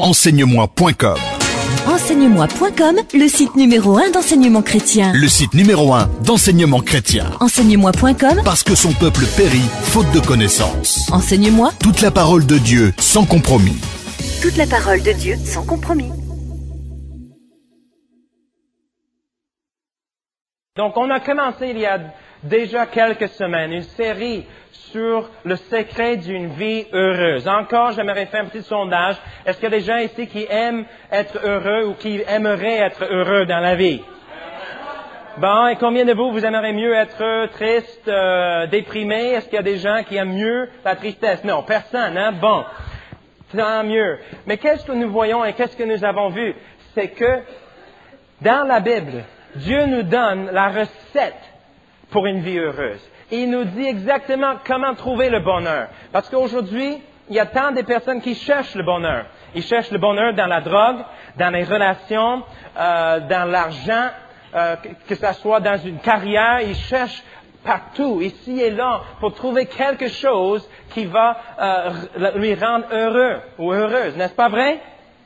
Enseigne-moi.com. Enseigne-moi.com, le site numéro 1 d'enseignement chrétien. Le site numéro 1 d'enseignement chrétien. Enseigne-moi.com, Parce que son peuple périt faute de connaissances. Enseigne-moi. Toute la parole de Dieu sans compromis. Toute la parole de Dieu sans compromis. Donc, on a commencé il y a déjà quelques semaines une série sur le secret d'une vie heureuse. Encore, j'aimerais faire un petit sondage. Est-ce qu'il y a des gens ici qui aiment être heureux ou qui aimeraient être heureux dans la vie? Bon, et combien de vous aimeriez mieux être triste, déprimé? Est-ce qu'il y a des gens qui aiment mieux la tristesse? Non, personne, hein? Bon, tant mieux. Mais qu'est-ce que nous voyons et qu'est-ce que nous avons vu? C'est que dans la Bible, Dieu nous donne la recette pour une vie heureuse. Et il nous dit exactement comment trouver le bonheur. Parce qu'aujourd'hui, il y a tant de personnes qui cherchent le bonheur. Ils cherchent le bonheur dans la drogue, dans les relations, dans l'argent, que ce soit dans une carrière. Ils cherchent partout, ici et là, pour trouver quelque chose qui va lui rendre heureux ou heureuse. N'est-ce pas vrai?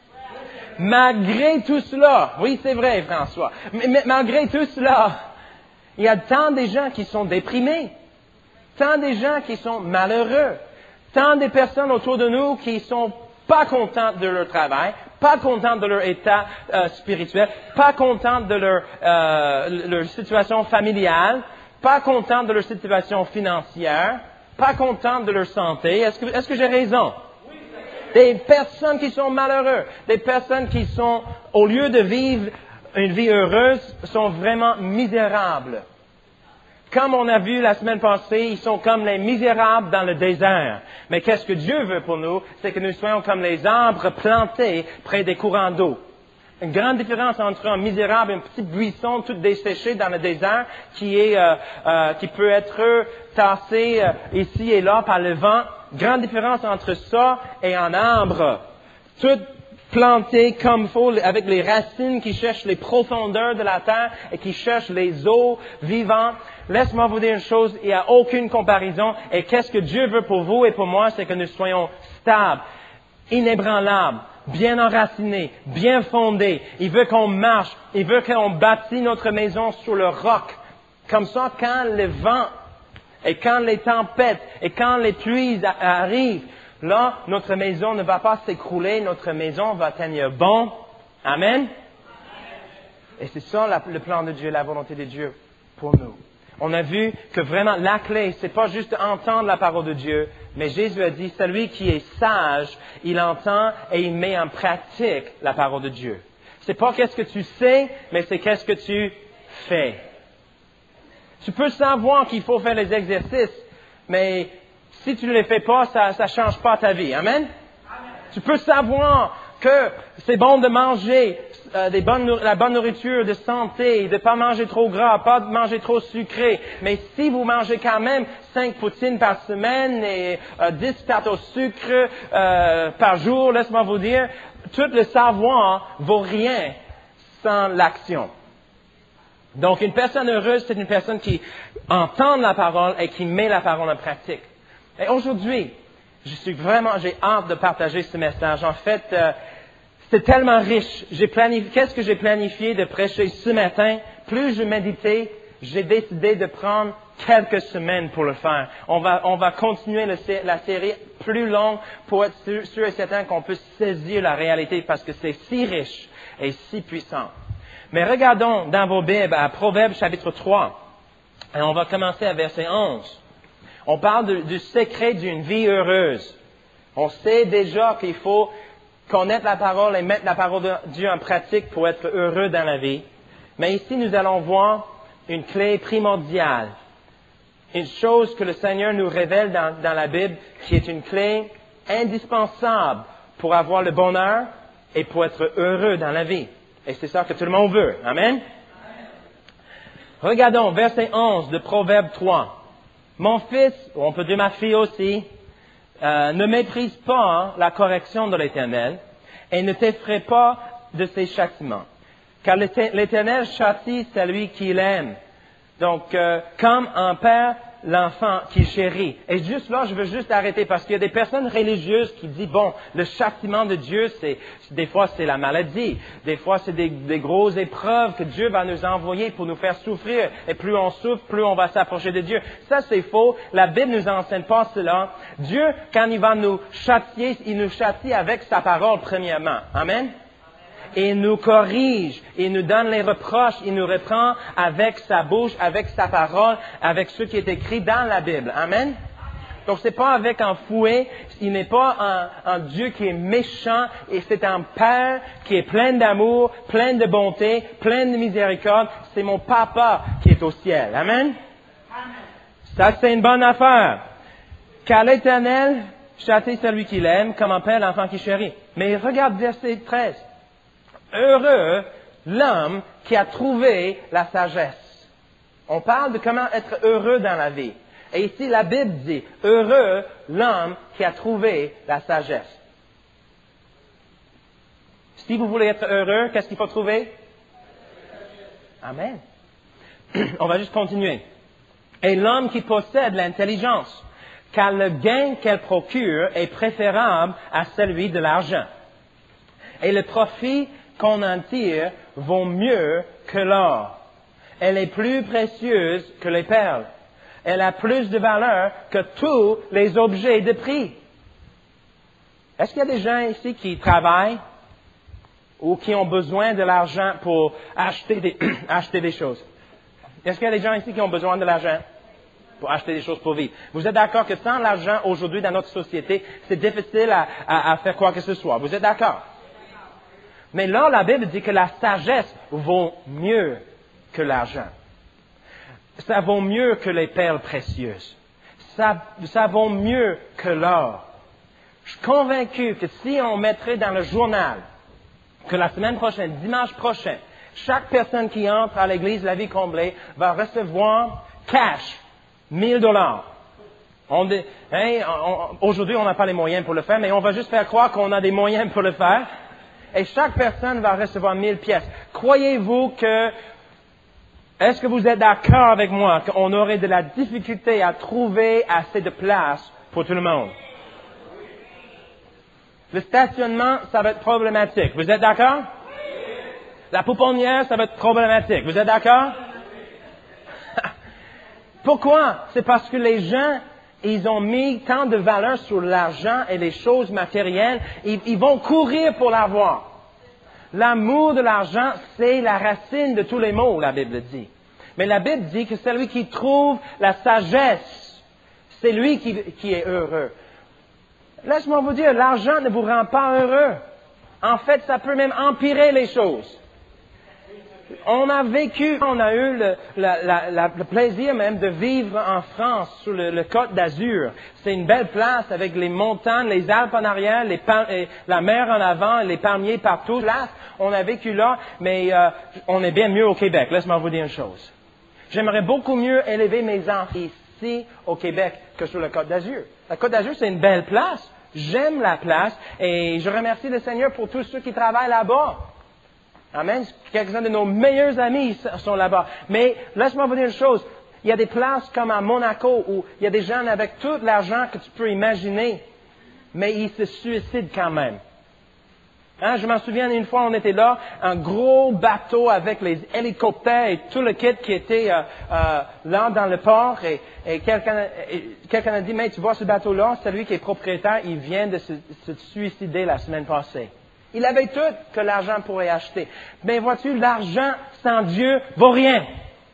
Malgré tout cela, oui c'est vrai François, mais malgré tout cela, il y a tant de gens qui sont déprimés, tant de gens qui sont malheureux, tant de personnes autour de nous qui sont pas contentes de leur travail, pas contentes de leur état spirituel, pas contentes de leur situation familiale, pas contentes de leur situation financière, pas contentes de leur santé. Est-ce que j'ai raison? Des personnes qui sont malheureuses, des personnes qui sont, au lieu de vivre une vie heureuse, sont vraiment misérables. Comme on a vu la semaine passée, ils sont comme les misérables dans le désert. Mais qu'est-ce que Dieu veut pour nous? C'est que nous soyons comme les arbres plantés près des courants d'eau. Une grande différence entre un misérable et un petit buisson tout desséché dans le désert qui peut être tassé ici et là par le vent. Grande différence entre ça et un arbre tout planté comme il faut, avec les racines qui cherchent les profondeurs de la terre et qui cherchent les eaux vivantes. Laisse-moi vous dire une chose, il n'y a aucune comparaison. Et qu'est-ce que Dieu veut pour vous et pour moi, c'est que nous soyons stables, inébranlables, bien enracinés, bien fondés. Il veut qu'on marche, il veut qu'on bâtisse notre maison sur le roc. Comme ça, quand le vent et quand les tempêtes et quand les pluies arrivent, là, notre maison ne va pas s'écrouler, notre maison va tenir bon. Amen. Et c'est ça le plan de Dieu, la volonté de Dieu pour nous. On a vu que vraiment la clé, c'est pas juste entendre la parole de Dieu, mais Jésus a dit, celui qui est sage, il entend et il met en pratique la parole de Dieu. C'est pas qu'est-ce que tu sais, mais c'est qu'est-ce que tu fais. Tu peux savoir qu'il faut faire les exercices, mais si tu ne les fais pas, ça change pas ta vie. Amen? Tu peux savoir que c'est bon de manger la bonne nourriture de santé, de pas manger trop gras, pas de manger trop sucré. Mais si vous mangez quand même 5 poutines par semaine et 10 tartes au sucre par jour, laisse-moi vous dire, tout le savoir vaut rien sans l'action. Donc, une personne heureuse, c'est une personne qui entend la parole et qui met la parole en pratique. Et aujourd'hui, j'ai hâte de partager ce message. En fait, c'est tellement riche. Qu'est-ce que j'ai planifié de prêcher ce matin? Plus je méditais, j'ai décidé de prendre quelques semaines pour le faire. On va continuer la série plus longue pour être sûr et certain qu'on peut saisir la réalité parce que c'est si riche et si puissant. Mais regardons dans vos Bibles à Proverbes chapitre 3. Et on va commencer à verset 11. On parle du secret d'une vie heureuse. On sait déjà qu'il faut connaître la parole et mettre la parole de Dieu en pratique pour être heureux dans la vie. Mais ici, nous allons voir une clé primordiale. Une chose que le Seigneur nous révèle dans la Bible qui est une clé indispensable pour avoir le bonheur et pour être heureux dans la vie. Et c'est ça que tout le monde veut. Amen? Regardons verset 11 de Proverbe 3. Mon fils, ou on peut dire ma fille aussi, ne méprise pas la correction de l'Éternel et ne t'effraie pas de ses châtiments. Car l'Éternel châtie celui qui l'aime. Donc, comme un père l'enfant qu'il chérit. Et juste là, je veux juste arrêter parce qu'il y a des personnes religieuses qui disent, bon, le châtiment de Dieu, des fois c'est la maladie, des fois c'est des grosses épreuves que Dieu va nous envoyer pour nous faire souffrir. Et plus on souffre, plus on va s'approcher de Dieu. Ça, c'est faux. La Bible ne nous enseigne pas cela. Dieu, quand il va nous châtier, il nous châtie avec sa parole premièrement. Amen. Et il nous corrige, il nous donne les reproches, il nous reprend avec sa bouche, avec sa parole, avec ce qui est écrit dans la Bible. Amen. Donc c'est pas avec un fouet, il n'est pas un Dieu qui est méchant, et c'est un Père qui est plein d'amour, plein de bonté, plein de miséricorde. C'est mon Papa qui est au ciel. Amen. Ça, c'est une bonne affaire. Car l'Éternel châtie celui qu'il aime, comme un père l'enfant qui chérit. Mais regarde verset 13. Heureux l'homme qui a trouvé la sagesse. On parle de comment être heureux dans la vie. Et ici, la Bible dit, heureux l'homme qui a trouvé la sagesse. Si vous voulez être heureux, qu'est-ce qu'il faut trouver? Amen. On va juste continuer. Et l'homme qui possède l'intelligence, car le gain qu'elle procure est préférable à celui de l'argent. Et le profit qu'on en tire vaut mieux que l'or. Elle est plus précieuse que les perles. Elle a plus de valeur que tous les objets de prix. Est-ce qu'il y a des gens ici qui travaillent ou qui ont besoin de l'argent pour acheter des choses? Est-ce qu'il y a des gens ici qui ont besoin de l'argent pour acheter des choses pour vivre? Vous êtes d'accord que sans l'argent aujourd'hui dans notre société, c'est difficile à faire quoi que ce soit. Vous êtes d'accord? Mais là, la Bible dit que la sagesse vaut mieux que l'argent. Ça vaut mieux que les perles précieuses. Ça vaut mieux que l'or. Je suis convaincu que si on mettrait dans le journal que la semaine prochaine, dimanche prochain, chaque personne qui entre à l'église La Vie Comblée va recevoir cash $1,000. Aujourd'hui, on n'a pas les moyens pour le faire, mais on va juste faire croire qu'on a des moyens pour le faire. Et chaque personne va recevoir 1000 pièces. Croyez-vous est-ce que vous êtes d'accord avec moi qu'on aurait de la difficulté à trouver assez de place pour tout le monde? Le stationnement, ça va être problématique. Vous êtes d'accord? La pouponnière, ça va être problématique. Vous êtes d'accord? Pourquoi? C'est parce que les gens, ils ont mis tant de valeur sur l'argent et les choses matérielles, ils vont courir pour l'avoir. L'amour de l'argent, c'est la racine de tous les maux, la Bible dit. Mais la Bible dit que celui qui trouve la sagesse, c'est lui qui est heureux. Laisse-moi vous dire, l'argent ne vous rend pas heureux. En fait, ça peut même empirer les choses. On a eu le plaisir même de vivre en France, sur le Côte d'Azur. C'est une belle place avec les montagnes, les Alpes en arrière, la mer en avant, les palmiers partout. Là, on a vécu là, mais on est bien mieux au Québec. Laisse-moi vous dire une chose. J'aimerais beaucoup mieux élever mes enfants ici au Québec que sur le Côte d'Azur. La Côte d'Azur, c'est une belle place. J'aime la place et je remercie le Seigneur pour tous ceux qui travaillent là-bas. Amen. Quelques-uns de nos meilleurs amis sont là-bas. Mais laisse-moi vous dire une chose. Il y a des places comme à Monaco où il y a des gens avec tout l'argent que tu peux imaginer, mais ils se suicident quand même. Je m'en souviens une fois, on était là, un gros bateau avec les hélicoptères et tout le kit qui était là dans le port. Et quelqu'un a dit, mais tu vois ce bateau-là, celui qui est propriétaire, il vient de se suicider la semaine passée. Il avait tout que l'argent pourrait acheter. Mais vois-tu, l'argent sans Dieu vaut rien.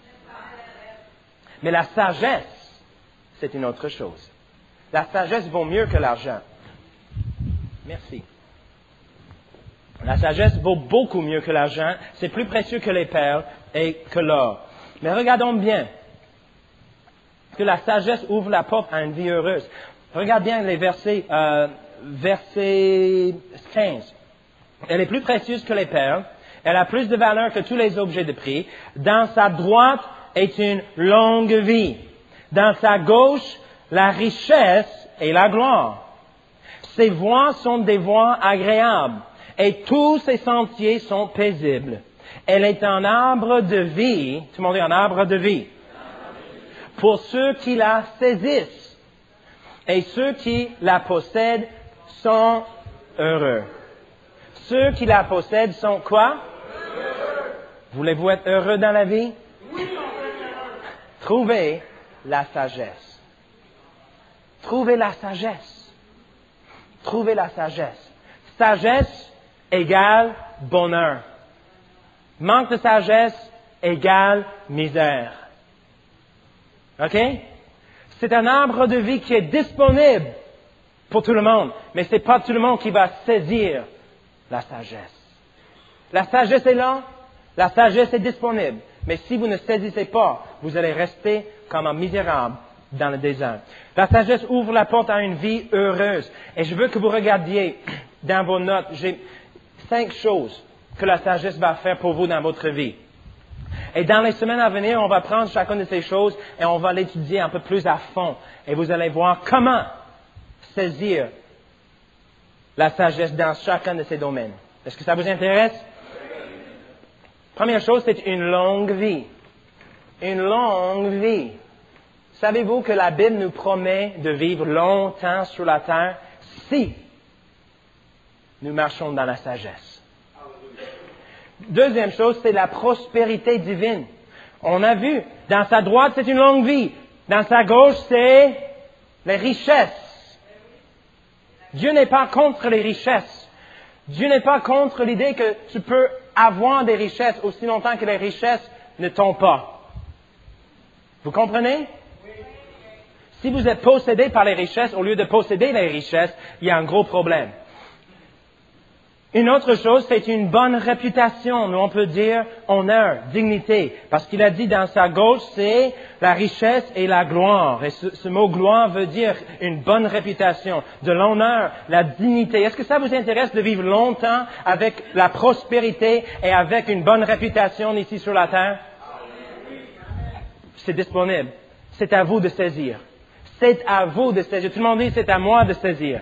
Mais la sagesse, c'est une autre chose. La sagesse vaut mieux que l'argent. Merci. La sagesse vaut beaucoup mieux que l'argent. C'est plus précieux que les perles et que l'or. Mais regardons bien que la sagesse ouvre la porte à une vie heureuse. Regarde bien les versets 15. Elle est plus précieuse que les perles. Elle a plus de valeur que tous les objets de prix. Dans sa droite est une longue vie. Dans sa gauche, la richesse et la gloire. Ses voies sont des voies agréables. Et tous ses sentiers sont paisibles. Elle est un arbre de vie. Tout le monde dit un arbre de vie. pour ceux qui la saisissent. Et ceux qui la possèdent sont heureux. Ceux qui la possèdent sont quoi? Voulez-vous être heureux dans la vie? Trouvez la sagesse. Trouvez la sagesse. Trouvez la sagesse. Sagesse égale bonheur. Manque de sagesse égale misère. OK? C'est un arbre de vie qui est disponible pour tout le monde, mais ce n'est pas tout le monde qui va saisir la sagesse. La sagesse est là, la sagesse est disponible, mais si vous ne saisissez pas, vous allez rester comme un misérable dans le désert. La sagesse ouvre la porte à une vie heureuse. Et je veux que vous regardiez dans vos notes, j'ai 5 choses que la sagesse va faire pour vous dans votre vie. Et dans les semaines à venir, on va prendre chacune de ces choses et on va l'étudier un peu plus à fond. Et vous allez voir comment saisir la sagesse dans chacun de ces domaines. Est-ce que ça vous intéresse? Première chose, c'est une longue vie. Une longue vie. Savez-vous que la Bible nous promet de vivre longtemps sur la terre si nous marchons dans la sagesse? Deuxième chose, c'est la prospérité divine. On a vu, dans sa droite, c'est une longue vie. Dans sa gauche, c'est les richesses. Dieu n'est pas contre les richesses. Dieu n'est pas contre l'idée que tu peux avoir des richesses aussi longtemps que les richesses ne tombent pas. Vous comprenez? Si vous êtes possédé par les richesses, au lieu de posséder les richesses, il y a un gros problème. Une autre chose, c'est une bonne réputation. Nous, on peut dire honneur, dignité. Parce qu'il a dit dans sa gauche, c'est la richesse et la gloire. Et ce mot gloire veut dire une bonne réputation, de l'honneur, la dignité. Est-ce que ça vous intéresse de vivre longtemps avec la prospérité et avec une bonne réputation ici sur la terre? C'est disponible. C'est à vous de saisir. C'est à vous de saisir. Tout le monde dit, c'est à moi de saisir.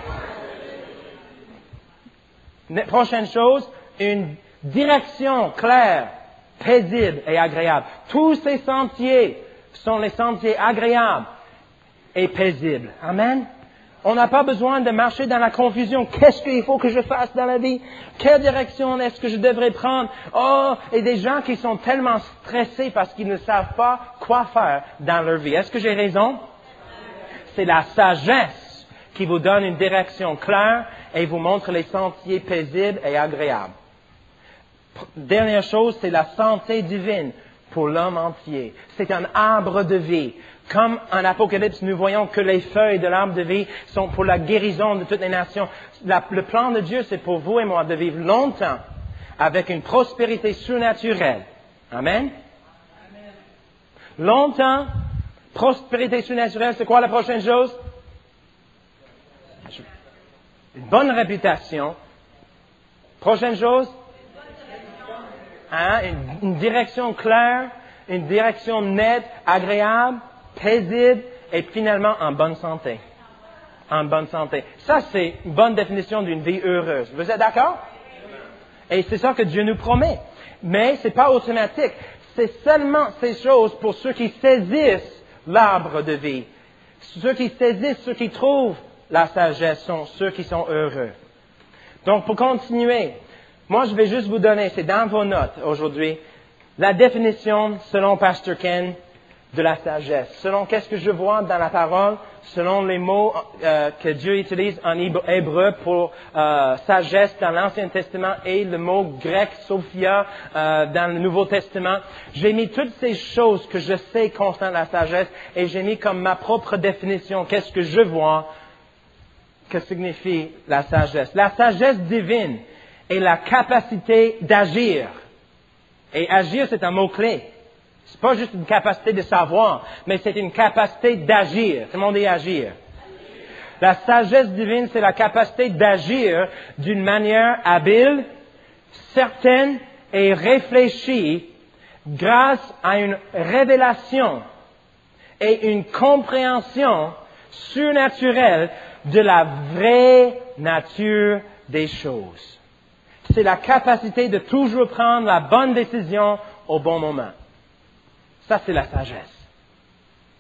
Prochaine chose, une direction claire, paisible et agréable. Tous ces sentiers sont les sentiers agréables et paisibles. Amen. On n'a pas besoin de marcher dans la confusion. Qu'est-ce qu'il faut que je fasse dans la vie? Quelle direction est-ce que je devrais prendre? Oh, et des gens qui sont tellement stressés parce qu'ils ne savent pas quoi faire dans leur vie. Est-ce que j'ai raison? C'est la sagesse qui vous donne une direction claire et vous montre les sentiers paisibles et agréables. Dernière chose, c'est la santé divine pour l'homme entier. C'est un arbre de vie. Comme en Apocalypse, nous voyons que les feuilles de l'arbre de vie sont pour la guérison de toutes les nations. Le plan de Dieu, c'est pour vous et moi de vivre longtemps avec une prospérité surnaturelle. Amen. Longtemps, prospérité surnaturelle, c'est quoi la prochaine chose? Une bonne réputation. Prochaine chose? Une direction claire, une direction nette, agréable, paisible et finalement en bonne santé. En bonne santé. Ça, c'est une bonne définition d'une vie heureuse. Vous êtes d'accord? Et c'est ça que Dieu nous promet. Mais c'est pas automatique. C'est seulement ces choses pour ceux qui saisissent l'arbre de vie. Ceux qui saisissent, ceux qui trouvent la sagesse sont ceux qui sont heureux. Donc, pour continuer, moi, je vais juste vous donner, c'est dans vos notes aujourd'hui, la définition, selon Pasteur Ken, de la sagesse. Selon qu'est-ce que je vois dans la parole, selon les mots que Dieu utilise en hébreu pour sagesse dans l'Ancien Testament et le mot grec Sophia dans le Nouveau Testament. J'ai mis toutes ces choses que je sais concernant la sagesse et j'ai mis comme ma propre définition, qu'est-ce que je vois, que signifie la sagesse. La sagesse divine est la capacité d'agir. Et agir, c'est un mot-clé. C'est pas juste une capacité de savoir, mais c'est une capacité d'agir. Tout le monde dit agir. La sagesse divine, c'est la capacité d'agir d'une manière habile, certaine et réfléchie grâce à une révélation et une compréhension surnaturelle de la vraie nature des choses. C'est la capacité de toujours prendre la bonne décision au bon moment. Ça, c'est la sagesse.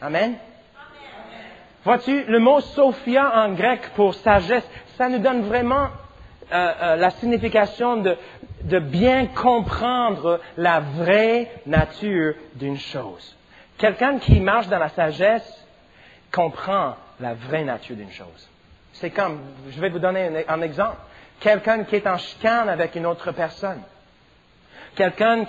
Amen. Vois-tu, le mot Sophia en grec pour sagesse, ça nous donne vraiment la signification de bien comprendre la vraie nature d'une chose. Quelqu'un qui marche dans la sagesse comprend la vraie nature d'une chose. C'est comme, je vais vous donner un exemple. Quelqu'un qui est en chicane avec une autre personne. Quelqu'un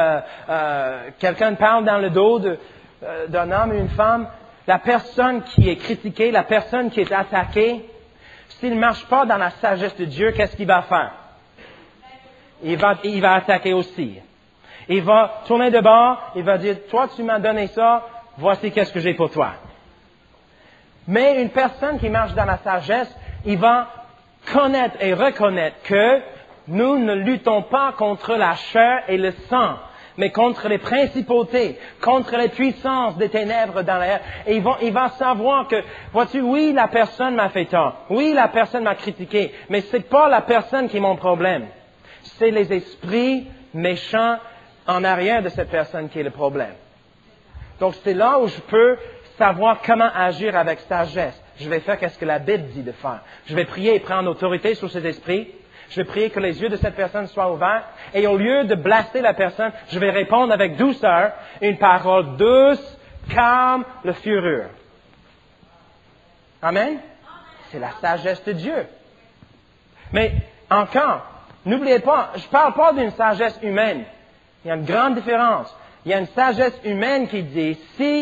parle dans le dos d'un homme ou une femme. La personne qui est critiquée, la personne qui est attaquée, s'il ne marche pas dans la sagesse de Dieu, qu'est-ce qu'il va faire? Il va attaquer aussi. Il va tourner de bord, il va dire, toi tu m'as donné ça, voici qu'est-ce que j'ai pour toi. Mais une personne qui marche dans la sagesse, il va connaître et reconnaître que nous ne luttons pas contre la chair et le sang, mais contre les principautés, contre les puissances des ténèbres dans l'air. Et il va savoir que, vois-tu, oui, la personne m'a fait tort. Oui, la personne m'a critiqué. Mais c'est pas la personne qui est mon problème. C'est les esprits méchants en arrière de cette personne qui est le problème. Donc, c'est là où je peux savoir comment agir avec sagesse. Je vais faire ce que la Bible dit de faire. Je vais prier et prendre autorité sur ces esprits. Je vais prier que les yeux de cette personne soient ouverts. Et au lieu de blaster la personne, je vais répondre avec douceur, une parole douce, calme, le fureur. Amen? C'est la sagesse de Dieu. Mais encore, n'oubliez pas, je ne parle pas d'une sagesse humaine. Il y a une grande différence. Il y a une sagesse humaine qui dit,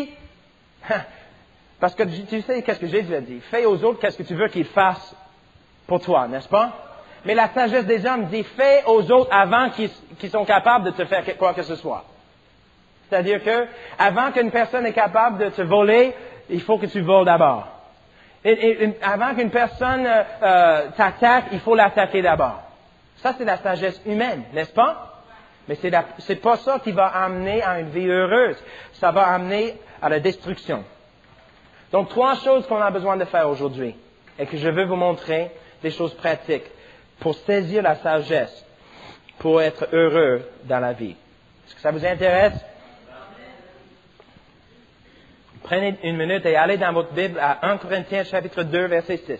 parce que tu sais qu'est-ce que Jésus a dit, fais aux autres qu'est-ce que tu veux qu'ils fassent pour toi, n'est-ce pas? Mais la sagesse des hommes dit, fais aux autres avant qu'ils sont capables de te faire quoi que ce soit. C'est-à-dire que, avant qu'une personne est capable de te voler, il faut que tu voles d'abord. Et avant qu'une personne t'attaque, il faut l'attaquer d'abord. Ça, c'est la sagesse humaine, n'est-ce pas? Mais c'est pas ça qui va amener à une vie heureuse. Ça va amener à la destruction. Donc, 3 choses qu'on a besoin de faire aujourd'hui, et que je veux vous montrer des choses pratiques pour saisir la sagesse, pour être heureux dans la vie. Est-ce que ça vous intéresse? Prenez une minute et allez dans votre Bible à 1 Corinthiens chapitre 2, verset 6.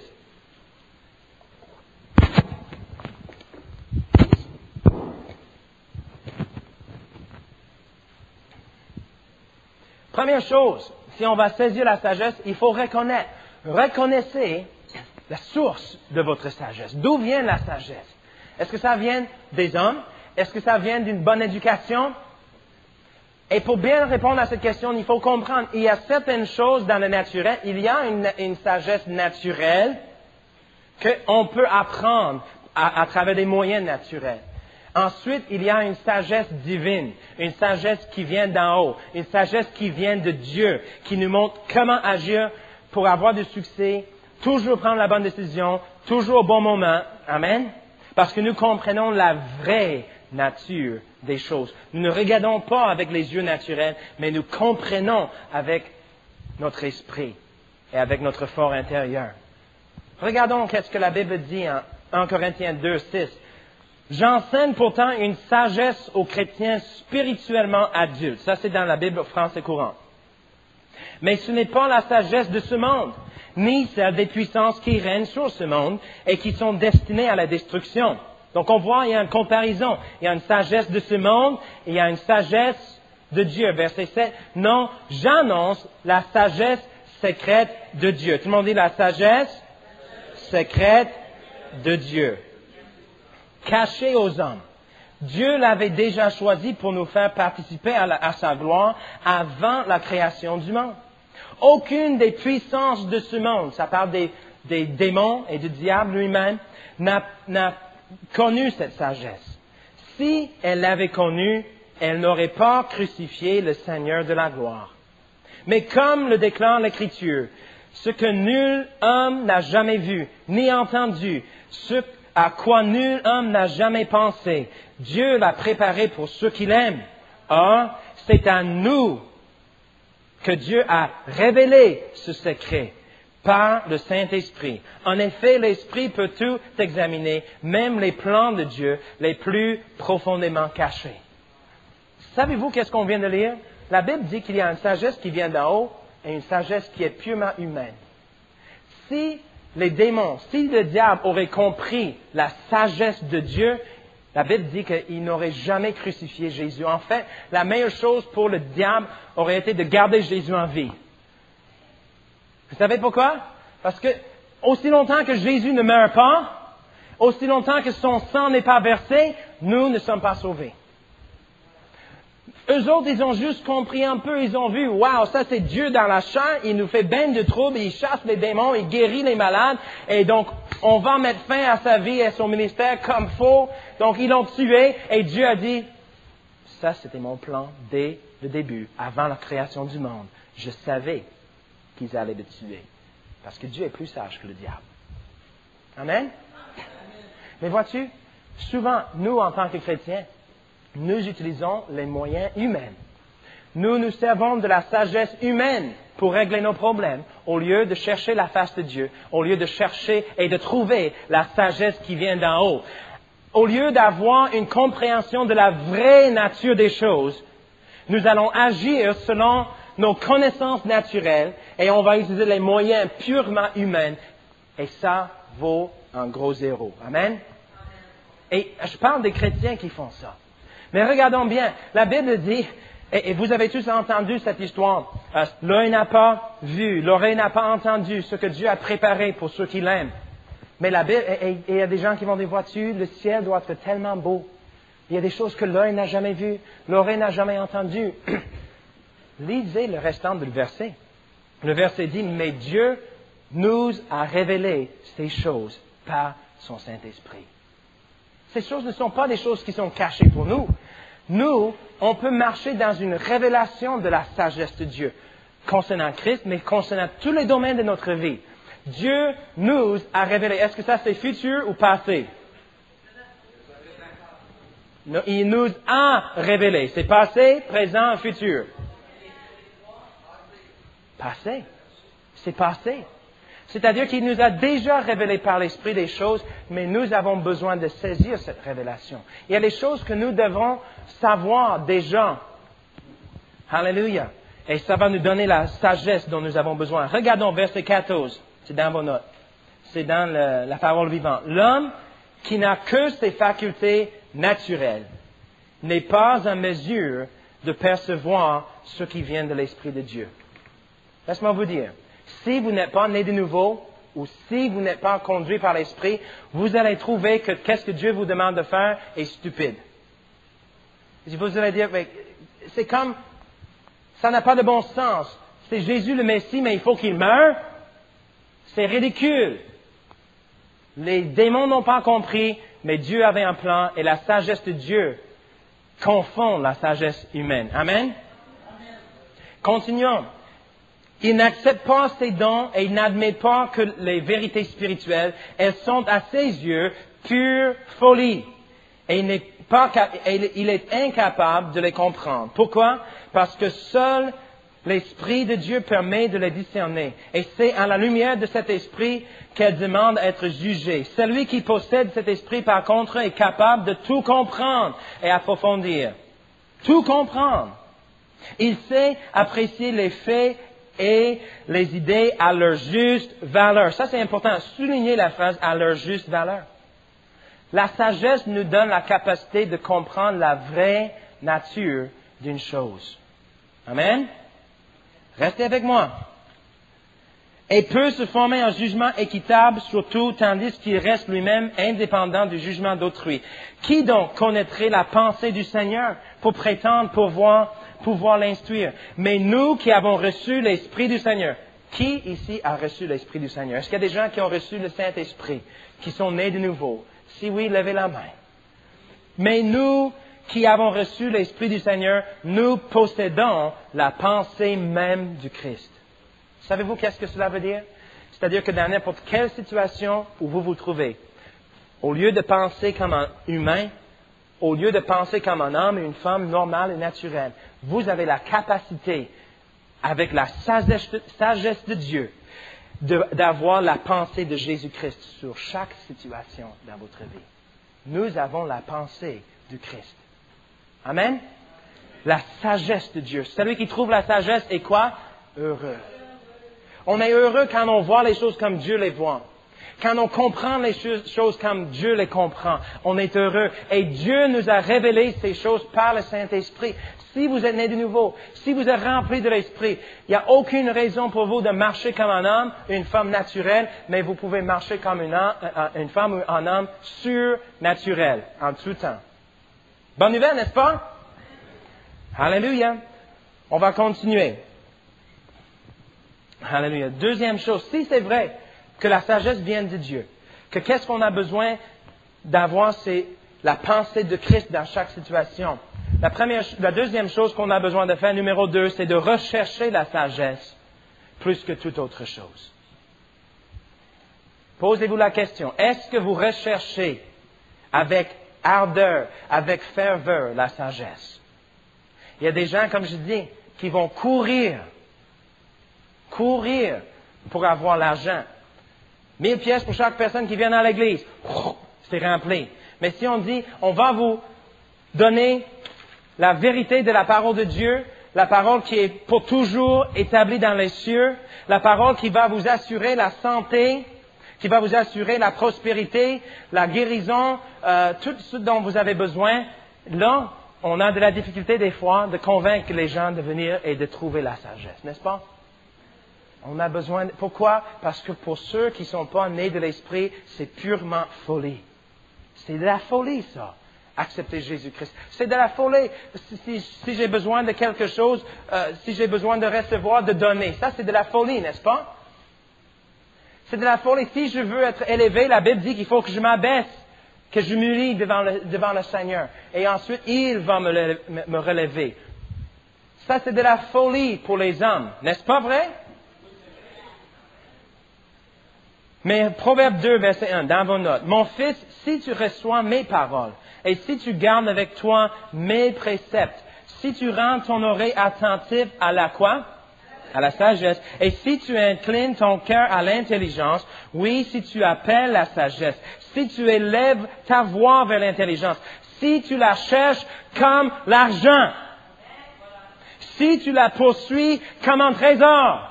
Première chose, si on va saisir la sagesse, il faut reconnaître. Reconnaissez la source de votre sagesse. D'où vient la sagesse? Est-ce que ça vient des hommes? Est-ce que ça vient d'une bonne éducation? Et pour bien répondre à cette question, il faut comprendre, il y a certaines choses dans le naturel, il y a une sagesse naturelle qu'on peut apprendre à travers des moyens naturels. Ensuite, il y a une sagesse divine, une sagesse qui vient d'en haut, une sagesse qui vient de Dieu, qui nous montre comment agir pour avoir du succès, toujours prendre la bonne décision, toujours au bon moment. Amen. Parce que nous comprenons la vraie nature des choses. Nous ne regardons pas avec les yeux naturels, mais nous comprenons avec notre esprit et avec notre fort intérieur. Regardons qu'est-ce que la Bible dit en 1 Corinthiens 2, 6. J'enseigne pourtant une sagesse aux chrétiens spirituellement adultes. Ça, c'est dans la Bible français courant. Mais ce n'est pas la sagesse de ce monde, ni celle des puissances qui règnent sur ce monde et qui sont destinées à la destruction. Donc, on voit, il y a une comparaison. Il y a une sagesse de ce monde et il y a une sagesse de Dieu. Verset 7. Non, j'annonce la sagesse secrète de Dieu. Tout le monde dit la sagesse secrète de Dieu. Cachée aux hommes. Dieu l'avait déjà choisi pour nous faire participer à sa gloire avant la création du monde. Aucune des puissances de ce monde, ça parle des démons et du diable lui-même, n'a connu cette sagesse. Si elle l'avait connue, elle n'aurait pas crucifié le Seigneur de la gloire. Mais comme le déclare l'Écriture, ce que nul homme n'a jamais vu, ni entendu, ce à quoi nul homme n'a jamais pensé, Dieu l'a préparé pour ceux qui l'aiment. Or, c'est à nous que Dieu a révélé ce secret par le Saint-Esprit. En effet, l'Esprit peut tout examiner, même les plans de Dieu les plus profondément cachés. Savez-vous qu'est-ce qu'on vient de lire? La Bible dit qu'il y a une sagesse qui vient d'en haut et une sagesse qui est purement humaine. Si les démons, si le diable aurait compris la sagesse de Dieu, la Bible dit qu'il n'aurait jamais crucifié Jésus. En fait, la meilleure chose pour le diable aurait été de garder Jésus en vie. Vous savez pourquoi? Parce que aussi longtemps que Jésus ne meurt pas, aussi longtemps que son sang n'est pas versé, nous ne sommes pas sauvés. Eux autres, ils ont juste compris un peu, ils ont vu, waouh, ça c'est Dieu dans la chair, il nous fait ben de troubles, il chasse les démons, il guérit les malades, et donc on va mettre fin à sa vie et à son ministère comme faut. Donc ils l'ont tué, et Dieu a dit, ça c'était mon plan dès le début, avant la création du monde. Je savais qu'ils allaient le tuer, parce que Dieu est plus sage que le diable. Amen? Mais vois-tu, souvent, nous en tant que chrétiens, nous utilisons les moyens humains. Nous servons de la sagesse humaine pour régler nos problèmes, au lieu de chercher la face de Dieu, au lieu de chercher et de trouver la sagesse qui vient d'en haut. Au lieu d'avoir une compréhension de la vraie nature des choses, nous allons agir selon nos connaissances naturelles et on va utiliser les moyens purement humains. Et ça vaut un gros zéro. Amen? Et je parle des chrétiens qui font ça. Mais regardons bien, la Bible dit, et vous avez tous entendu cette histoire, l'œil n'a pas vu, l'oreille n'a pas entendu ce que Dieu a préparé pour ceux qui l'aiment. Mais la Bible, et il y a des gens qui vont dire, vois-tu, le ciel doit être tellement beau. Il y a des choses que l'œil n'a jamais vues, l'oreille n'a jamais entendues. Lisez le restant du verset. Le verset dit, mais Dieu nous a révélé ces choses par son Saint-Esprit. Ces choses ne sont pas des choses qui sont cachées pour nous. Nous, on peut marcher dans une révélation de la sagesse de Dieu concernant Christ, mais concernant tous les domaines de notre vie. Dieu nous a révélé. Est-ce que ça c'est futur ou passé? Non, il nous a révélé. C'est passé, présent, futur. Passé. C'est passé. C'est-à-dire qu'il nous a déjà révélé par l'Esprit des choses, mais nous avons besoin de saisir cette révélation. Il y a des choses que nous devons savoir déjà. Alléluia. Et ça va nous donner la sagesse dont nous avons besoin. Regardons verset 14. C'est dans vos notes. C'est dans la parole vivante. L'homme qui n'a que ses facultés naturelles n'est pas en mesure de percevoir ce qui vient de l'Esprit de Dieu. Laisse-moi vous dire. Si vous n'êtes pas né de nouveau, ou si vous n'êtes pas conduit par l'Esprit, vous allez trouver que qu'est-ce que Dieu vous demande de faire est stupide. Vous allez dire, mais c'est comme, ça n'a pas de bon sens. C'est Jésus le Messie, mais il faut qu'il meure. C'est ridicule. Les démons n'ont pas compris, mais Dieu avait un plan et la sagesse de Dieu confond la sagesse humaine. Amen? Continuons. Il n'accepte pas ces dons et il n'admet pas que les vérités spirituelles, elles sont à ses yeux pure folie. Et il est incapable de les comprendre. Pourquoi? Parce que seul l'Esprit de Dieu permet de les discerner. Et c'est à la lumière de cet Esprit qu'elle demande à être jugée. Celui qui possède cet Esprit, par contre, est capable de tout comprendre et approfondir. Tout comprendre. Il sait apprécier les faits et les idées à leur juste valeur. Ça, c'est important. Souligner la phrase « à leur juste valeur ». La sagesse nous donne la capacité de comprendre la vraie nature d'une chose. Amen? Restez avec moi. Et peut se former un jugement équitable sur tout, tandis qu'il reste lui-même indépendant du jugement d'autrui. Qui donc connaîtrait la pensée du Seigneur pour prétendre pouvoir l'instruire? Mais nous qui avons reçu l'Esprit du Seigneur. Qui ici a reçu l'Esprit du Seigneur? Est-ce qu'il y a des gens qui ont reçu le Saint-Esprit, qui sont nés de nouveau? Si oui, levez la main. Mais nous qui avons reçu l'Esprit du Seigneur, nous possédons la pensée même du Christ. Savez-vous qu'est-ce que cela veut dire? C'est-à-dire que dans n'importe quelle situation où vous vous trouvez, au lieu de penser comme un humain, au lieu de penser comme un homme et une femme normale et naturelle, vous avez la capacité, avec la sagesse de Dieu, d'avoir la pensée de Jésus-Christ sur chaque situation dans votre vie. Nous avons la pensée du Christ. Amen? La sagesse de Dieu. Celui qui trouve la sagesse est quoi? heureux. On est heureux quand on voit les choses comme Dieu les voit. Quand on comprend les choses comme Dieu les comprend, on est heureux. Et Dieu nous a révélé ces choses par le Saint-Esprit. Si vous êtes né de nouveau, si vous êtes rempli de l'Esprit, il n'y a aucune raison pour vous de marcher comme un homme, une femme naturelle, mais vous pouvez marcher comme une femme ou un homme surnaturel, en tout temps. Bonne nouvelle, n'est-ce pas? Alléluia. On va continuer. Alléluia. Deuxième chose, si c'est vrai que la sagesse vient de Dieu, que qu'est-ce qu'on a besoin d'avoir, c'est la pensée de Christ dans chaque situation. La deuxième chose qu'on a besoin de faire, numéro 2, c'est de rechercher la sagesse plus que toute autre chose. Posez-vous la question, est-ce que vous recherchez avec ardeur, avec ferveur la sagesse? Il y a des gens, comme je dis, qui vont courir pour avoir l'argent. 1000 pièces pour chaque personne qui vient à l'église. C'est rempli. Mais si on dit, on va vous donner la vérité de la parole de Dieu, la parole qui est pour toujours établie dans les cieux, la parole qui va vous assurer la santé, qui va vous assurer la prospérité, la guérison, tout ce dont vous avez besoin. Là, on a de la difficulté des fois de convaincre les gens de venir et de trouver la sagesse, n'est-ce pas? On a besoin. Pourquoi? Parce que pour ceux qui ne sont pas nés de l'Esprit, c'est purement folie. C'est de la folie, ça. Accepter Jésus-Christ. C'est de la folie. Si j'ai besoin de quelque chose, si j'ai besoin de recevoir, de donner. Ça, c'est de la folie, n'est-ce pas? C'est de la folie. Si je veux être élevé, la Bible dit qu'il faut que je m'abaisse, que je m'humilie devant le Seigneur. Et ensuite, il va me relever. Ça, c'est de la folie pour les hommes. N'est-ce pas vrai? Mais Proverbe 2, verset 1, dans vos notes. Mon fils, si tu reçois mes paroles, et si tu gardes avec toi mes préceptes, si tu rends ton oreille attentive à la quoi? À la sagesse. Et si tu inclines ton cœur à l'intelligence, oui, si tu appelles la sagesse, si tu élèves ta voix vers l'intelligence, si tu la cherches comme l'argent, si tu la poursuis comme un trésor.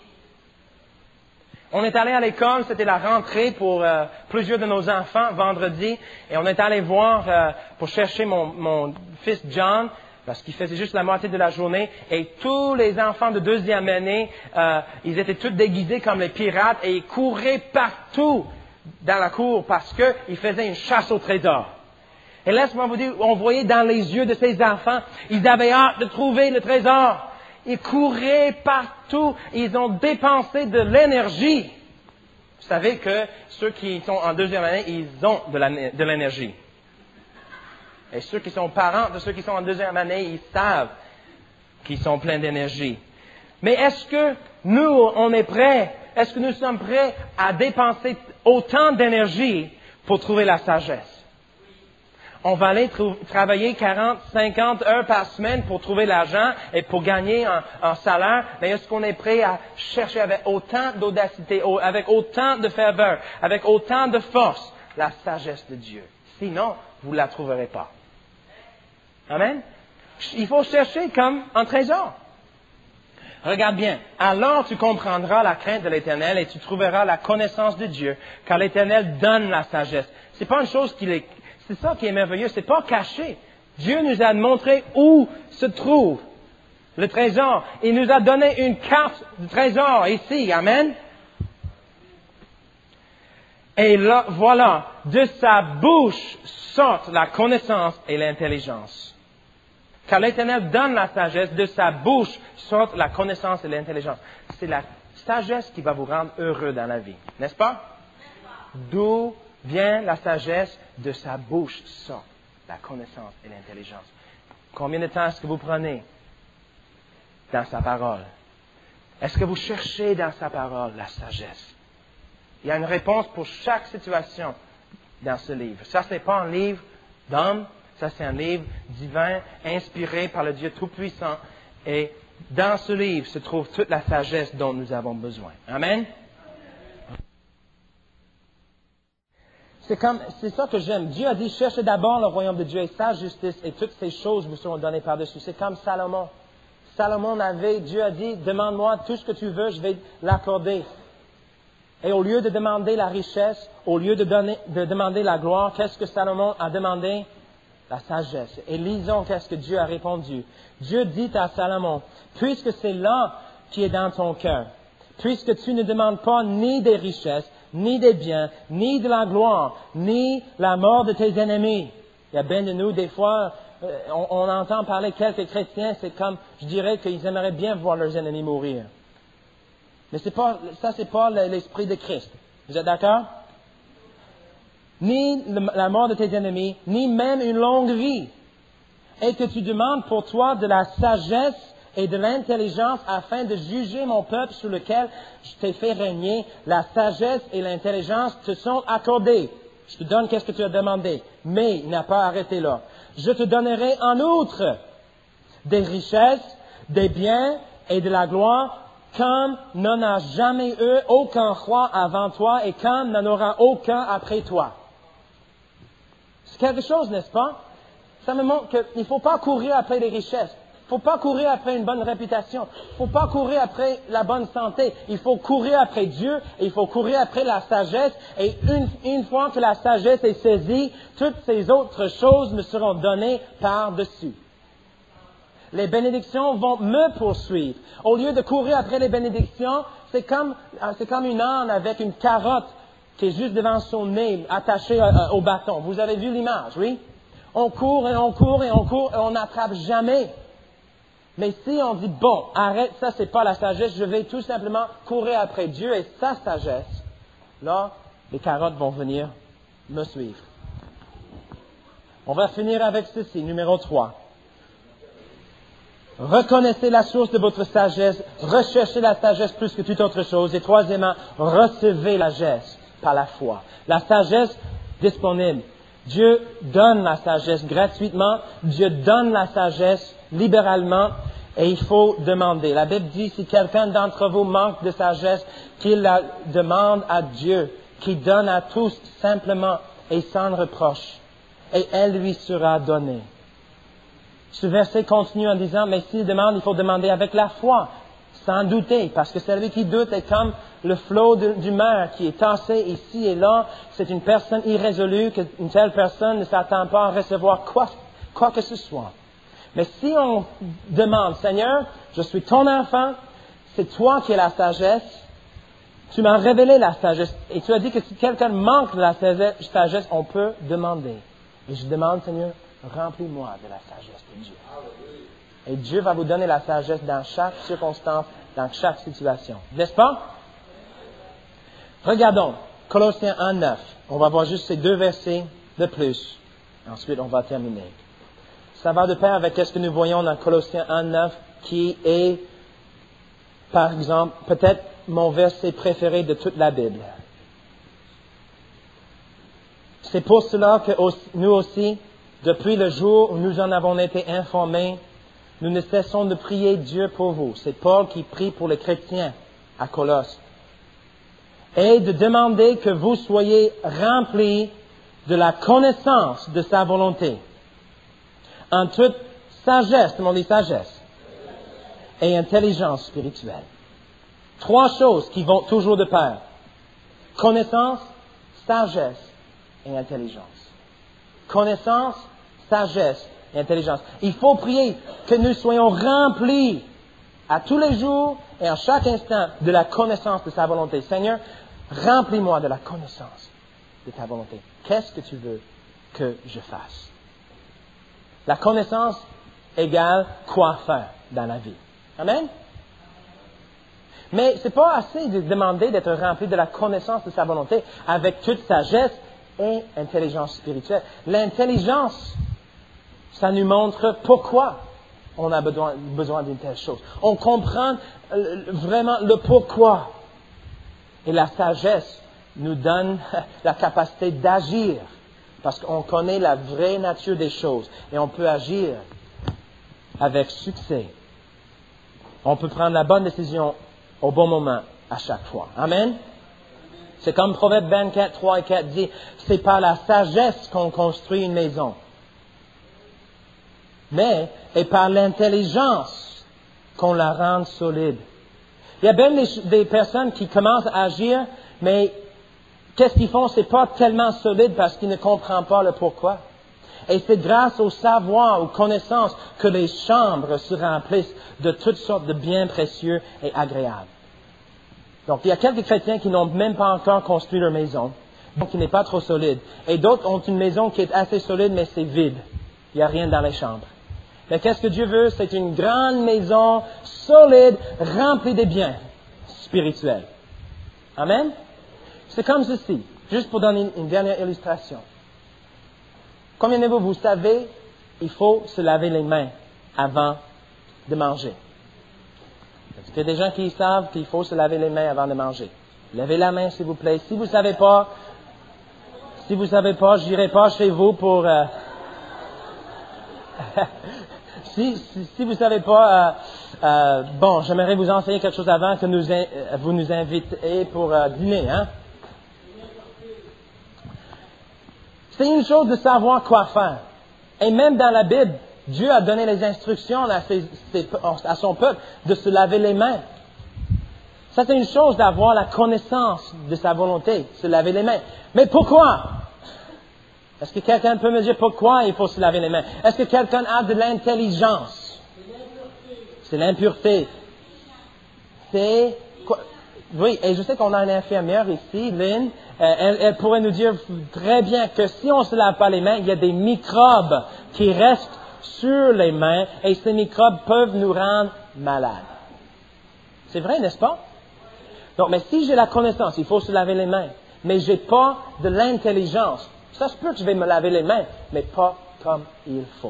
On est allé à l'école, c'était la rentrée pour plusieurs de nos enfants vendredi, et on est allé voir pour chercher mon fils John, parce qu'il faisait juste la moitié de la journée, et tous les enfants de deuxième année, ils étaient tous déguisés comme les pirates, et ils couraient partout dans la cour parce qu'ils faisaient une chasse au trésor. Et laisse-moi vous dire, on voyait dans les yeux de ces enfants, ils avaient hâte de trouver le trésor. Ils couraient partout. Ils ont dépensé de l'énergie. Vous savez que ceux qui sont en deuxième année, ils ont de l'énergie. Et ceux qui sont parents de ceux qui sont en deuxième année, ils savent qu'ils sont pleins d'énergie. Mais est-ce que nous, on est prêts? Est-ce que nous sommes prêts à dépenser autant d'énergie pour trouver la sagesse? On va aller travailler 40, 50 heures par semaine pour trouver l'argent et pour gagner un salaire. Mais est-ce qu'on est prêt à chercher avec autant d'audacité, avec autant de ferveur, avec autant de force, la sagesse de Dieu? Sinon, vous ne la trouverez pas. Amen? Il faut chercher comme un trésor. Regarde bien. Alors tu comprendras la crainte de l'Éternel et tu trouveras la connaissance de Dieu, car l'Éternel donne la sagesse. C'est pas une chose c'est ça qui est merveilleux, c'est pas caché. Dieu nous a montré où se trouve le trésor. Il nous a donné une carte du trésor ici. Amen. Et là, voilà, de sa bouche sortent la connaissance et l'intelligence. Car l'Éternel donne la sagesse, de sa bouche sortent la connaissance et l'intelligence. C'est la sagesse qui va vous rendre heureux dans la vie, n'est-ce pas? D'où vient la sagesse? De sa bouche sort la connaissance et l'intelligence. Combien de temps est-ce que vous prenez dans sa parole? Est-ce que vous cherchez dans sa parole la sagesse? Il y a une réponse pour chaque situation dans ce livre. Ça, ce n'est pas un livre d'homme, ça c'est un livre divin, inspiré par le Dieu Tout-Puissant. Et dans ce livre se trouve toute la sagesse dont nous avons besoin. Amen? C'est ça que j'aime. Dieu a dit, cherchez d'abord le royaume de Dieu et sa justice, et toutes ces choses vous seront données par-dessus. C'est comme Salomon. Salomon avait, Dieu a dit, demande-moi tout ce que tu veux, je vais l'accorder. Et au lieu de demander la richesse, au lieu de demander la gloire, qu'est-ce que Salomon a demandé? La sagesse. Et lisons qu'est-ce que Dieu a répondu. Dieu dit à Salomon, puisque c'est là qui est dans ton cœur, puisque tu ne demandes pas ni des richesses, ni des biens, ni de la gloire, ni la mort de tes ennemis. Il y a bien de nous, des fois, on entend parler quelques chrétiens, c'est comme, je dirais qu'ils aimeraient bien voir leurs ennemis mourir. Mais c'est pas l'esprit de Christ. Vous êtes d'accord? Ni la mort de tes ennemis, ni même une longue vie. Et que tu demandes pour toi de la sagesse et de l'intelligence afin de juger mon peuple sur lequel je t'ai fait régner. La sagesse et l'intelligence te sont accordées. Je te donne qu'est-ce que tu as demandé. Mais il n'a pas arrêté là. Je te donnerai en outre des richesses, des biens et de la gloire, comme n'en a jamais eu aucun roi avant toi et comme n'en aura aucun après toi. C'est quelque chose, n'est-ce pas? Ça me montre qu'il ne faut pas courir après les richesses. Il ne faut pas courir après une bonne réputation. Il ne faut pas courir après la bonne santé. Il faut courir après Dieu et il faut courir après la sagesse. Et une fois que la sagesse est saisie, toutes ces autres choses me seront données par-dessus. Les bénédictions vont me poursuivre. Au lieu de courir après les bénédictions, c'est comme une âne avec une carotte qui est juste devant son nez, attachée au bâton. Vous avez vu l'image, oui? On court et on court et on court et on n'attrape jamais. Mais si on dit, bon, arrête, ça c'est pas la sagesse, je vais tout simplement courir après Dieu et sa sagesse, là, les carottes vont venir me suivre. On va finir avec ceci, numéro 3. Reconnaissez la source de votre sagesse, recherchez la sagesse plus que toute autre chose. Et troisièmement, recevez la sagesse par la foi. La sagesse disponible. Dieu donne la sagesse gratuitement, Dieu donne la sagesse libéralement, et il faut demander. La Bible dit, si quelqu'un d'entre vous manque de sagesse, qu'il la demande à Dieu, qui donne à tous simplement et sans reproche, et elle lui sera donnée. Ce verset continue en disant, mais s'il demande, il faut demander avec la foi, sans douter, parce que celui qui doute est comme le flot du mer qui est tassé ici et là. C'est une personne irrésolue, qu'une telle personne ne s'attend pas à recevoir quoi que ce soit. Mais si on demande, Seigneur, je suis ton enfant, c'est toi qui as la sagesse, tu m'as révélé la sagesse, et tu as dit que si quelqu'un manque de la sagesse, on peut demander. Et je demande, Seigneur, remplis-moi de la sagesse de Dieu. Et Dieu va vous donner la sagesse dans chaque circonstance, dans chaque situation. N'est-ce pas? Regardons, Colossiens 1:9. On va voir juste ces 2 versets de plus. Ensuite, on va terminer. Ça va de pair avec ce que nous voyons dans Colossiens 1:9, qui est, par exemple, peut-être mon verset préféré de toute la Bible. C'est pour cela que nous aussi, depuis le jour où nous en avons été informés, nous ne cessons de prier Dieu pour vous. C'est Paul qui prie pour les chrétiens à Colosse. Et de demander que vous soyez remplis de la connaissance de sa volonté. En toute sagesse, tout le monde dit sagesse, et intelligence spirituelle. 3 choses qui vont toujours de pair. Connaissance, sagesse et intelligence. Connaissance, sagesse et intelligence. Il faut prier que nous soyons remplis à tous les jours et à chaque instant de la connaissance de sa volonté. Seigneur, remplis-moi de la connaissance de ta volonté. Qu'est-ce que tu veux que je fasse? La connaissance égale quoi faire dans la vie. Amen? Mais c'est pas assez de demander d'être rempli de la connaissance de sa volonté avec toute sagesse et intelligence spirituelle. L'intelligence, ça nous montre pourquoi on a besoin d'une telle chose. On comprend vraiment le pourquoi. Et la sagesse nous donne la capacité d'agir, parce qu'on connaît la vraie nature des choses et on peut agir avec succès. On peut prendre la bonne décision au bon moment à chaque fois. Amen? C'est comme Proverbe 24, 3 et 4 dit, c'est par la sagesse qu'on construit une maison. Mais, et par l'intelligence, qu'on la rende solide. Il y a bien des personnes qui commencent à agir, mais qu'est-ce qu'ils font? C'est pas tellement solide parce qu'ils ne comprennent pas le pourquoi. Et c'est grâce au savoir, aux connaissances, que les chambres se remplissent de toutes sortes de biens précieux et agréables. Donc, il y a quelques chrétiens qui n'ont même pas encore construit leur maison, donc qui n'est pas trop solide. Et d'autres ont une maison qui est assez solide, mais c'est vide. Il n'y a rien dans les chambres. Mais qu'est-ce que Dieu veut? C'est une grande maison solide, remplie de biens spirituels. Amen? C'est comme ceci. Juste pour donner une dernière illustration. Combien de vous savez, il faut se laver les mains avant de manger? Est-ce qu'il y a des gens qui savent qu'il faut se laver les mains avant de manger? Levez la main, s'il vous plaît. Si vous ne savez pas, je n'irai pas chez vous pour... si vous ne savez pas, j'aimerais vous enseigner quelque chose avant que vous nous invitez pour dîner, hein? C'est une chose de savoir quoi faire. Et même dans la Bible, Dieu a donné les instructions à son peuple de se laver les mains. Ça, c'est une chose d'avoir la connaissance de sa volonté, se laver les mains. Mais pourquoi? Est-ce que quelqu'un peut me dire pourquoi il faut se laver les mains? Est-ce que quelqu'un a de l'intelligence? C'est l'impureté. C'est quoi? Oui, et je sais qu'on a une infirmière ici, Lynn. Elle pourrait nous dire très bien que si on ne se lave pas les mains, il y a des microbes qui restent sur les mains et ces microbes peuvent nous rendre malades. C'est vrai, n'est-ce pas? Donc, mais si j'ai la connaissance, il faut se laver les mains, mais j'ai pas de l'intelligence, ça se peut que je vais me laver les mains, mais pas comme il faut.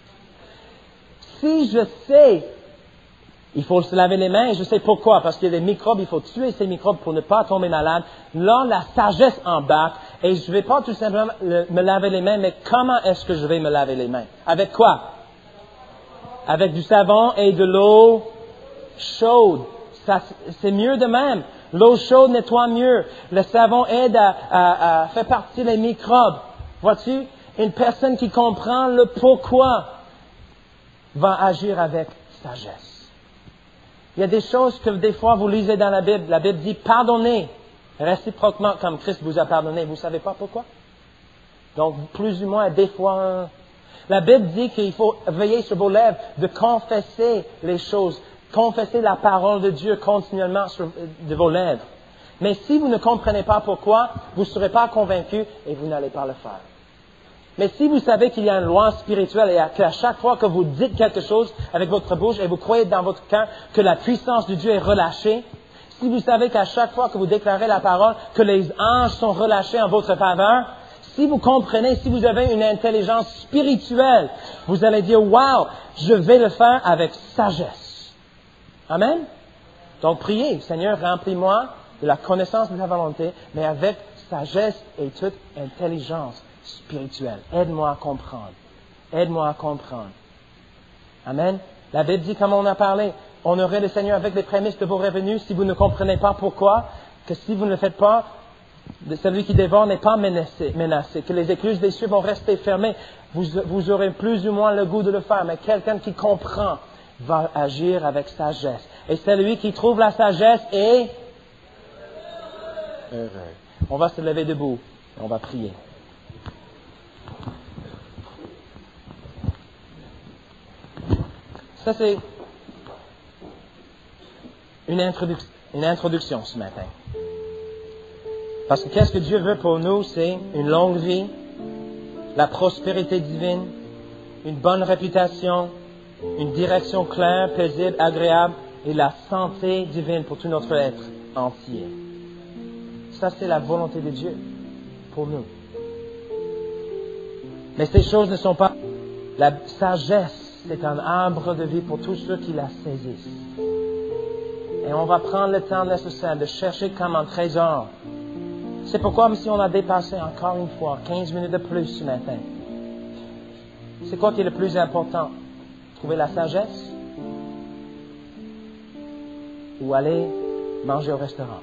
Si je sais, il faut se laver les mains, et je sais pourquoi, parce qu'il y a des microbes, il faut tuer ces microbes pour ne pas tomber malade. Là, la sagesse embarque, et je ne vais pas tout simplement me laver les mains, mais comment est-ce que je vais me laver les mains? Avec quoi? Avec du savon et de l'eau chaude. Ça, c'est mieux de même. L'eau chaude nettoie mieux. Le savon aide à faire partir les microbes. Vois-tu? Une personne qui comprend le pourquoi va agir avec sagesse. Il y a des choses que des fois vous lisez dans la Bible. La Bible dit pardonnez réciproquement comme Christ vous a pardonné. Vous ne savez pas pourquoi? Donc, plus ou moins, des fois, la Bible dit qu'il faut veiller sur vos lèvres de confesser les choses, confesser la parole de Dieu continuellement de vos lèvres. Mais si vous ne comprenez pas pourquoi, vous ne serez pas convaincu et vous n'allez pas le faire. Mais si vous savez qu'il y a une loi spirituelle et qu'à chaque fois que vous dites quelque chose avec votre bouche et vous croyez dans votre cœur que la puissance de Dieu est relâchée, si vous savez qu'à chaque fois que vous déclarez la parole, que les anges sont relâchés en votre faveur, si vous comprenez, si vous avez une intelligence spirituelle, vous allez dire, wow, je vais le faire avec sagesse. Amen? Donc priez, Seigneur, remplis-moi de la connaissance de ta volonté, mais avec sagesse et toute intelligence spirituelle. Aide-moi à comprendre. Aide-moi à comprendre. Amen. La Bible dit, comme on a parlé, honorez le Seigneur avec les prémices de vos revenus si vous ne comprenez pas pourquoi, que si vous ne le faites pas, celui qui dévore n'est pas menacé, que les écluses des cieux vont rester fermées. Vous aurez plus ou moins le goût de le faire, mais quelqu'un qui comprend va agir avec sagesse. Et celui qui trouve la sagesse est heureux. On va se lever debout et on va prier. Ça, c'est une introduction ce matin. Parce que qu'est-ce que Dieu veut pour nous? C'est une longue vie, la prospérité divine, une bonne réputation, une direction claire, paisible, agréable et la santé divine pour tout notre être entier. Ça, c'est la volonté de Dieu pour nous. Mais ces choses ne sont pas... La sagesse, c'est un arbre de vie pour tous ceux qui la saisissent. Et on va prendre le temps nécessaire de chercher comme un trésor. C'est pourquoi, même si on a dépassé encore une fois 15 minutes de plus ce matin, c'est quoi qui est le plus important? Trouver la sagesse? Ou aller manger au restaurant?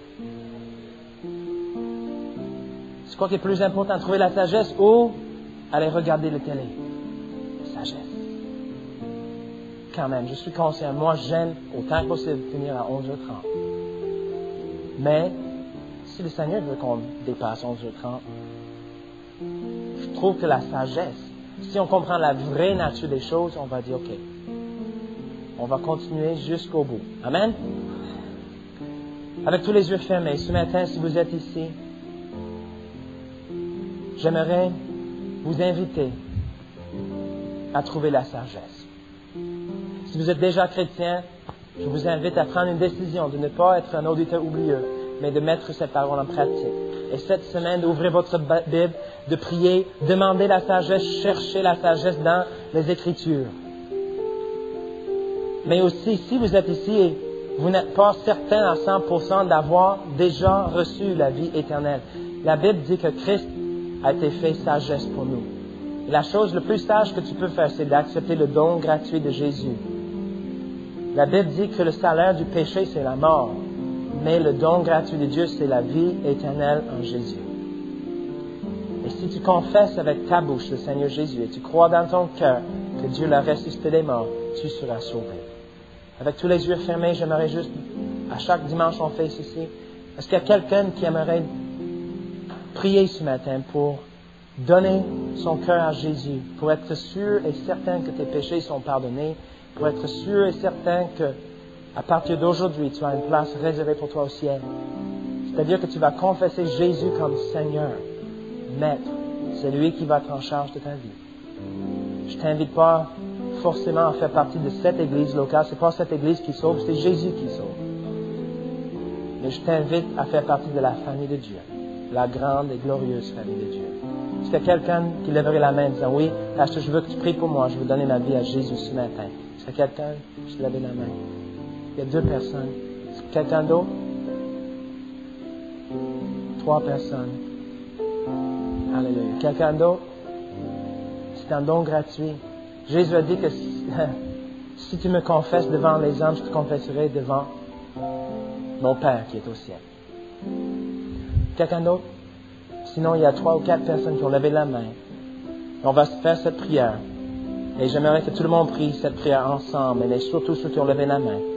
C'est quoi qui est le plus important? Trouver la sagesse ou aller regarder la télé? Sagesse. quand même, je suis conscient, moi j'aime autant que possible finir à 11h30. Mais, si le Seigneur veut qu'on dépasse 11h30, je trouve que la sagesse, si on comprend la vraie nature des choses, on va dire, OK, on va continuer jusqu'au bout. Amen? Avec tous les yeux fermés, ce matin, si vous êtes ici, j'aimerais vous inviter à trouver la sagesse. Si vous êtes déjà chrétien, je vous invite à prendre une décision de ne pas être un auditeur oublieux, mais de mettre cette parole en pratique. Et cette semaine, d'ouvrir votre Bible, de prier, demander la sagesse, chercher la sagesse dans les Écritures. Mais aussi, si vous êtes ici et vous n'êtes pas certain à 100% d'avoir déjà reçu la vie éternelle, la Bible dit que Christ a été fait sagesse pour nous. Et la chose le plus sage que tu peux faire, c'est d'accepter le don gratuit de Jésus. La Bible dit que le salaire du péché, c'est la mort. Mais le don gratuit de Dieu, c'est la vie éternelle en Jésus. Et si tu confesses avec ta bouche le Seigneur Jésus et tu crois dans ton cœur que Dieu l'a ressuscité des morts, tu seras sauvé. Avec tous les yeux fermés, j'aimerais juste, à chaque dimanche on fait ceci. Est-ce qu'il y a quelqu'un qui aimerait prier ce matin pour donner son cœur à Jésus, pour être sûr et certain que tes péchés sont pardonnés, pour être sûr et certain que à partir d'aujourd'hui, tu as une place réservée pour toi au ciel. C'est-à-dire que tu vas confesser Jésus comme Seigneur, Maître. C'est lui qui va être en charge de ta vie. Je ne t'invite pas forcément à faire partie de cette église locale. Ce n'est pas cette église qui sauve, c'est Jésus qui sauve. Mais je t'invite à faire partie de la famille de Dieu, la grande et glorieuse famille de Dieu. Est-ce qu'il y a quelqu'un qui lèverait la main en disant, oui, pasteur, je veux que tu pries pour moi, je veux donner ma vie à Jésus ce matin. Est-ce qu'il y a quelqu'un qui lève la main? Il y a 2 personnes. Est-ce que quelqu'un d'autre? 3 personnes. Alléluia. Quelqu'un d'autre? C'est un don gratuit. Jésus a dit que si tu me confesses devant les hommes, je te confesserai devant mon Père qui est au ciel. Quelqu'un d'autre? Sinon, il y a 3 ou 4 personnes qui ont levé la main. On va faire cette prière. Et j'aimerais que tout le monde prie cette prière ensemble, mais surtout ceux qui ont levé la main.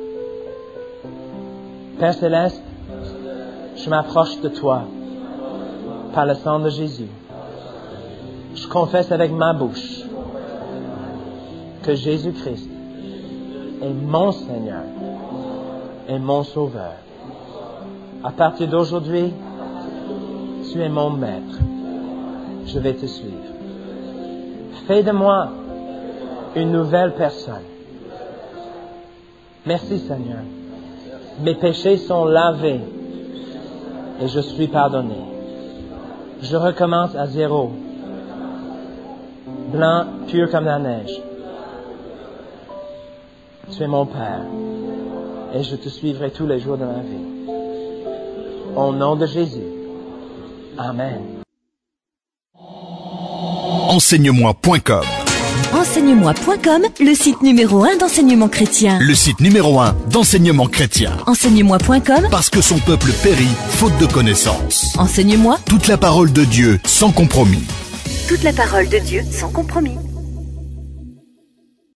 Père Céleste, je m'approche de toi par le sang de Jésus. Je confesse avec ma bouche que Jésus-Christ est mon Seigneur et mon Sauveur. À partir d'aujourd'hui, tu es mon Maître. Je vais te suivre. Fais de moi une nouvelle personne. Merci Seigneur. Mes péchés sont lavés et je suis pardonné. Je recommence à zéro, blanc, pur comme la neige. Tu es mon Père et je te suivrai tous les jours de ma vie. Au nom de Jésus. Amen. Enseignemoi.com. Enseignemoi.com, le site numéro 1 d'enseignement chrétien. Le site numéro 1 d'enseignement chrétien. Enseignemoi.com, Parce que son peuple périt, faute de connaissance. Enseigne-moi Toute la parole de Dieu, sans compromis. toute la parole de Dieu sans compromis.